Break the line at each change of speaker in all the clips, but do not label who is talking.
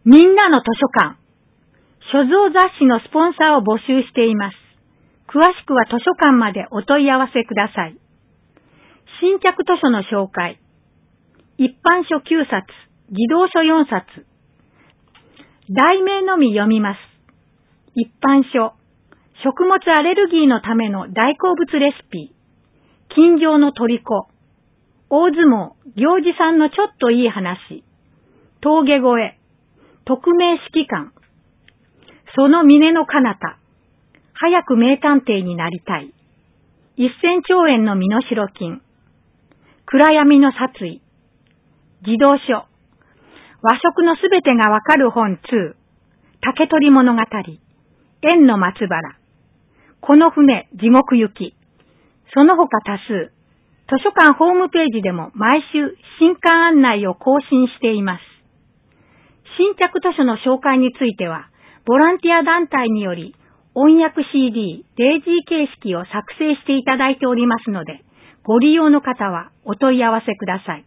みんなの図書館。所蔵雑誌のスポンサーを募集しています。詳しくは図書館までお問い合わせください。新着図書の紹介。一般書9冊、児童書4冊。題名のみ読みます。一般書。食物アレルギーのための大好物レシピ。近所の虜。大相撲、行司さんのちょっといい話。峠越え。匿名指揮官。その峰の彼方。早く名探偵になりたい。1000兆円の身代金。暗闇の殺意。児童書。和食のすべてがわかる本2。竹取物語。縁の松原。この船、地獄行き。その他多数。図書館ホームページでも毎週新刊案内を更新しています。新着図書の紹介については、ボランティア団体により、音訳 CD、デイジー形式を作成していただいておりますので、ご利用の方はお問い合わせください。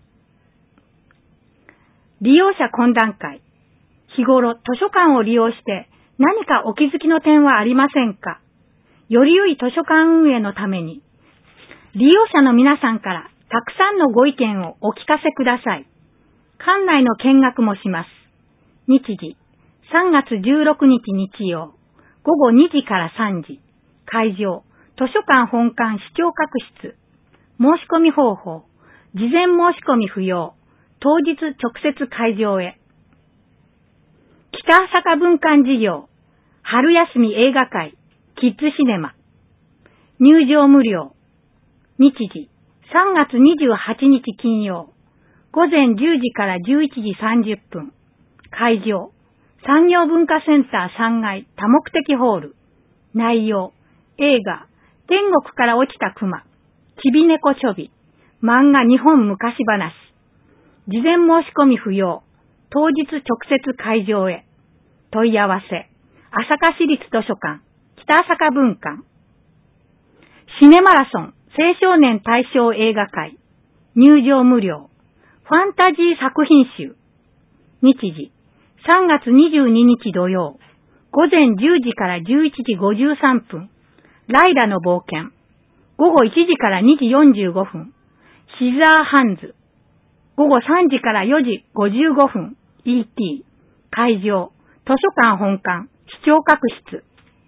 利用者懇談会。日頃図書館を利用して何かお気づきの点はありませんか？より良い図書館運営のために、利用者の皆さんからたくさんのご意見をお聞かせください。館内の見学もします。日時、3月16日日曜、午後2時から3時。会場、図書館本館視聴覚室。申し込み方法、事前申し込み不要。当日直接会場へ。北朝霞文館事業、春休み映画会、キッズシネマ。入場無料。日時、3月28日金曜、午前10時から11時30分。会場、産業文化センター3階多目的ホール。内容、映画、天国から落ちた熊、ちび猫ちょび、漫画日本昔話。事前申し込み不要。当日直接会場へ。問い合わせ、朝霞市立図書館、北朝霞文館。シネマラソン、青少年大賞映画会。入場無料。ファンタジー作品集。日時、3月22日土曜、午前10時から11時53分。ライラの冒険。午後1時から2時45分。シザーハンズ。午後3時から4時55分。ET。会場。図書館本館。視聴覚室。図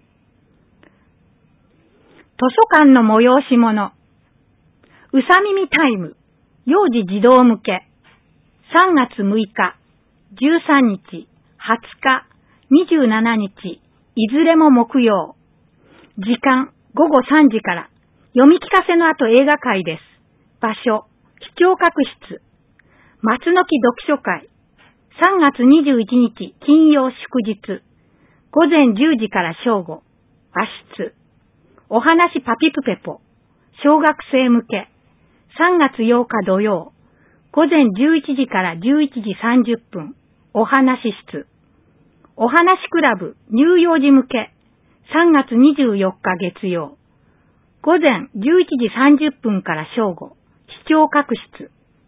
書館の催し物。うさみみタイム。幼児児童向け。3月6日、13日、20日、27日、いずれも木曜。時間、午後3時から。読み聞かせの後映画会です。場所、視聴覚室。松の木読書会。3月21日、金曜祝日。午前10時から正午。和室。お話パピプペポ。小学生向け。3月8日土曜。午前11時から11時30分。お話室。お話クラブ乳幼児向け。3月24日月曜。午前11時30分から正午。視聴覚室。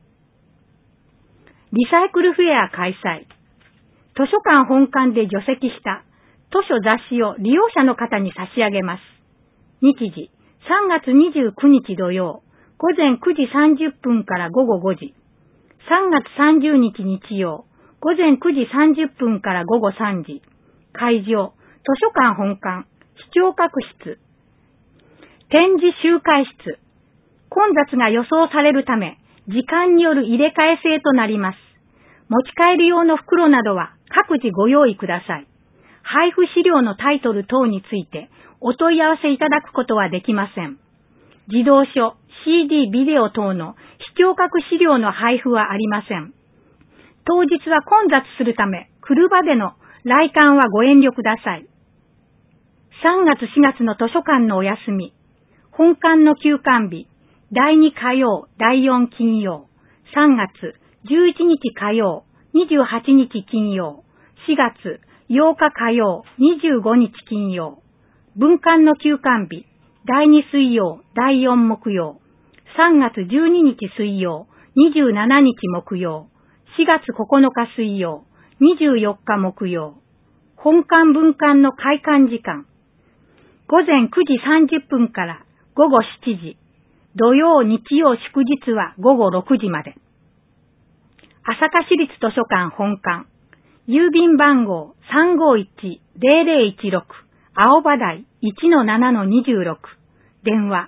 リサイクルフェア開催。図書館本館で除籍した図書雑誌を利用者の方に差し上げます。日時、3月29日土曜。午前9時30分から午後5時。3月30日日曜。午前9時30分から午後3時。会場、図書館本館、視聴覚室。展示集会室。混雑が予想されるため、時間による入れ替え制となります。持ち帰り用の袋などは各自ご用意ください。配布資料のタイトル等についてお問い合わせいただくことはできません。児童書、CD、ビデオ等の視聴覚資料の配布はありません。当日は混雑するため、来る場での来館はご遠慮ください。3月4月の図書館のお休み。本館の休館日。第2火曜、第4金曜。3月11日火曜、28日金曜。4月8日火曜、25日金曜。文館の休館日。第2水曜、第4木曜。3月12日水曜、27日木曜。4月9日水曜、 24日木曜、本館分館の開館時間、午前9時30分から午後7時、土曜日曜祝日は午後6時まで。朝霞市立図書館本館、郵便番号 351-0016 青葉台 1-7-26、電話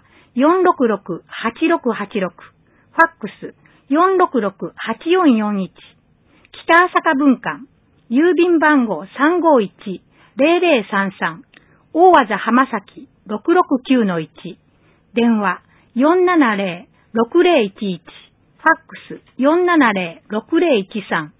466-8686、ファックス 466-8441、北朝霞分館、郵便番号 351-0033 大和田浜崎 669-1、電話 470-6011、ファックス 470-6013、